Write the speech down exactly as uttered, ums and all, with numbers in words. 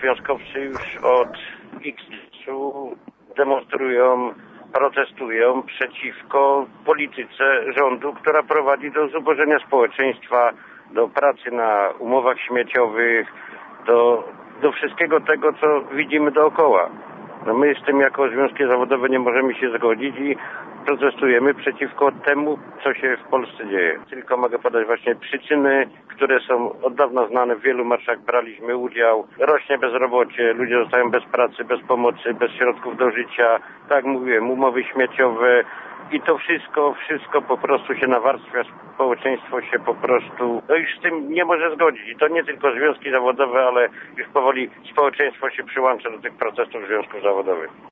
związkowcy już od X czasu demonstrują, protestują przeciwko polityce rządu, która prowadzi do zubożenia społeczeństwa, do pracy na umowach śmieciowych, do, do wszystkiego tego, co widzimy dookoła. No my z tym jako związki zawodowe nie możemy się zgodzić i protestujemy przeciwko temu, co się w Polsce dzieje. Tylko mogę podać właśnie przyczyny, które są od dawna znane. W wielu marszach braliśmy udział. Rośnie bezrobocie, ludzie zostają bez pracy, bez pomocy, bez środków do życia. Tak jak mówiłem, umowy śmieciowe. I to wszystko, wszystko po prostu się nawarstwia, społeczeństwo się po prostu no już z tym nie może zgodzić. I to nie tylko związki zawodowe, ale już powoli społeczeństwo się przyłącza do tych protestów związków zawodowych.